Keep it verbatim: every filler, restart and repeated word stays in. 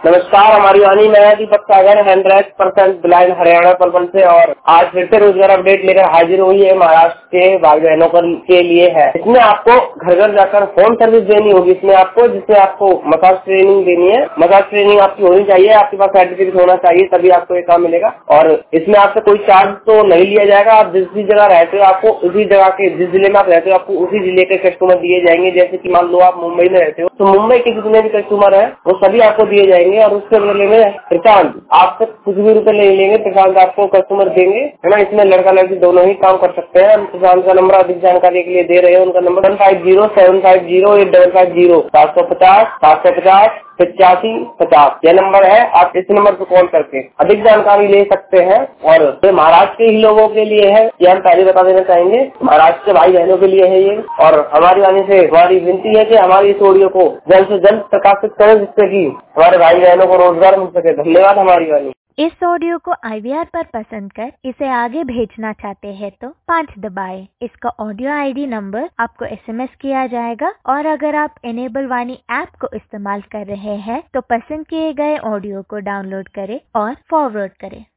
नमस्कार, हमारी वाणी मैं Deepak Sagar hundred percent blind Haryana Palwal से और आज फिर से रोजगार अपडेट लेकर हाजिर हुई है। महाराष्ट्र के भाई बहनों के लिए है। इसमें आपको घर घर जाकर होम सर्विस देनी होगी। इसमें आपको जिसमें आपको मसाज ट्रेनिंग देनी है। मसाज ट्रेनिंग आपकी होनी चाहिए, आपके पास सर्टिफिकेट होना चाहिए, तभी आपको ये काम मिलेगा। और इसमें आपसे कोई चार्ज तो नहीं लिया जाएगा। आप जिस भी जगह रहते हो आपको उसी जगह के, जिस जिले में आप रहते हो आपको उसी जिले के कस्टमर दिए जाएंगे। जैसे कि मान लो आप मुंबई में रहते हो तो मुंबई के जितने भी कस्टमर है वो सभी आपको दिए जाएंगे और उसके बदले में प्रशांत आपसे कुछ भी रुपए ले लेंगे। प्रशांत आपको कस्टमर देंगे, है ना। इसमें लड़का लड़की दोनों ही काम कर सकते हैं। हम प्रशांत का नंबर अधिक जानकारी के लिए दे रहे हैं। उनका number one five zero seven five zero eight double five zero सात सौ पचास सात सौ पचास पचासी पचास यह नंबर है। आप इस नंबर पर कॉल करके अधिक जानकारी ले सकते हैं। और ये महाराष्ट्र के ही लोगों के लिए है, ये हम पहले बता देना चाहेंगे। महाराष्ट्र के भाई बहनों के लिए है ये। और हमारी वाणी से हमारी विनती है कि हमारी इस ऑडियो को जल्द से जल्द प्रकाशित करें, जिससे कि हमारे भाई बहनों को रोजगार मिल सके। धन्यवाद। हमारी वाणी इस ऑडियो को आई वी आर पर पसंद कर इसे आगे भेजना चाहते हैं तो पाँच दबाएं। इसका ऑडियो आई डी नंबर आपको एस एम एस किया जाएगा। और अगर आप इनेबल वाणी ऐप को इस्तेमाल कर रहे हैं तो पसंद किए गए ऑडियो को डाउनलोड करें और फॉरवर्ड करें।